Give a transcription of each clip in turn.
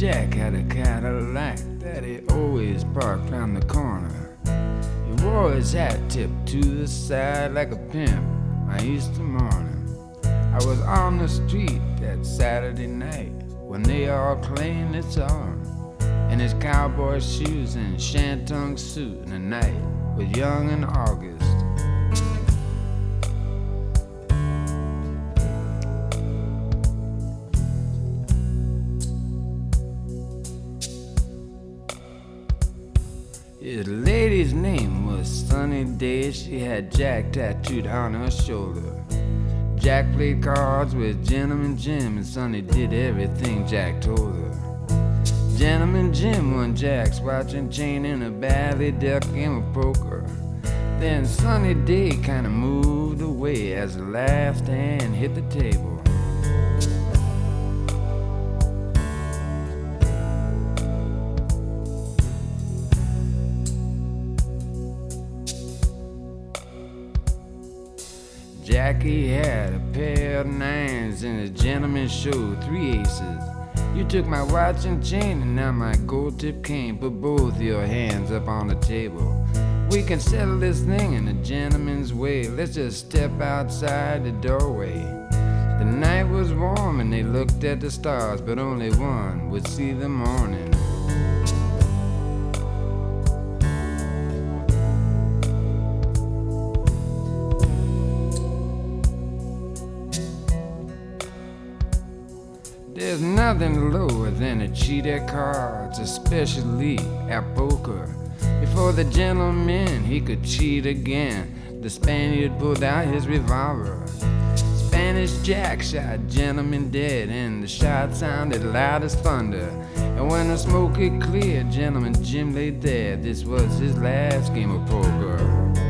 Jack had a Cadillac that he always parked round the corner. He wore his hat tipped to the side like a pimp on Easter morning. I was on the street that Saturday night when they all claimed it's on. In his cowboy shoes and shantung suit, and the night was young in August. His lady's name was Sunny Day. She had Jack tattooed on her shoulder. Jack played cards with Gentleman Jim, and Sunny did everything Jack told her. Gentleman Jim won Jack's watch and chain in a badly dealt game of poker. Then Sunny Day kinda moved away as the last hand hit the table. Jackie had a pair of nines and the gentleman showed 3 aces. You took my watch and chain and now my gold tip cane. Put both your hands up on the table. We can settle this thing in a gentleman's way. Let's just step outside the doorway. The night was warm and they looked at the stars, but only one would see the morning. There's nothing lower than a cheat at cards, especially at poker. Before the gentleman he could cheat again, the Spaniard pulled out his revolver. Spanish Jack shot gentleman dead, and the shot sounded loud as thunder. And when the smoke had cleared, Gentleman Jim lay dead. This was his last game of poker.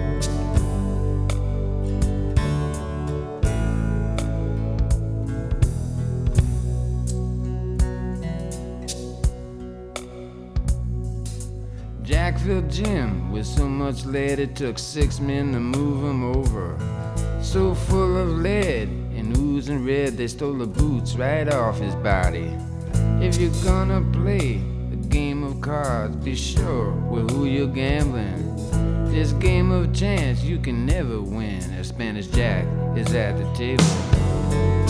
Jack filled Jim with so much lead it took 6 men to move him over. So full of lead and oozing red, they stole the boots right off his body. If you're gonna play a game of cards, be sure with who you're gambling. This game of chance you can never win if Spanish Jack is at the table.